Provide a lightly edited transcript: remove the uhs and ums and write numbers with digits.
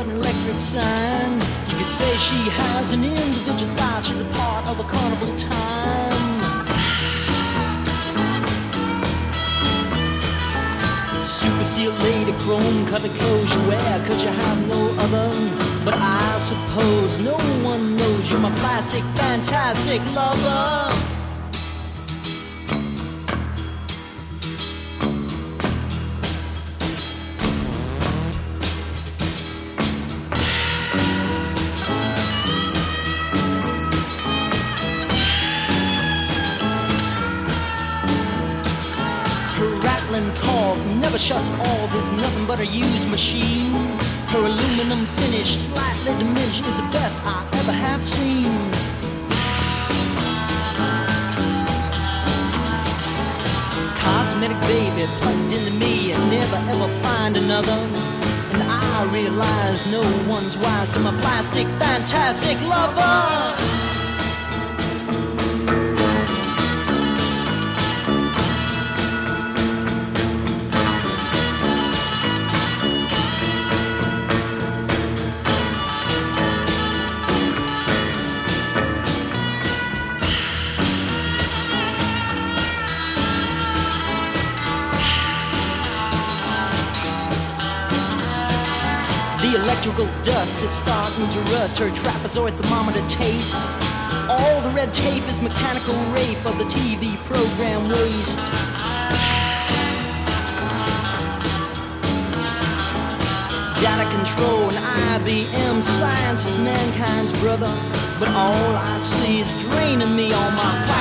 but an electric sign. You could say she has an individual style. She's a part of a carnival time. Super steel lady, chrome colored clothes you wear, 'cause you have no other. But I suppose no one knows you're my plastic, fantastic lover. Cough never shuts off, is nothing but a used machine. Her aluminum finish, slightly diminished, is the best I ever have seen. Cosmetic baby plugged into me and never ever find another. And I realize no one's wise to my plastic, fantastic lover. The electrical dust is starting to rust her trapezoid thermometer taste. All the red tape is mechanical rape of the TV program waste. Data control and IBM science is mankind's brother. But all I see is draining me on my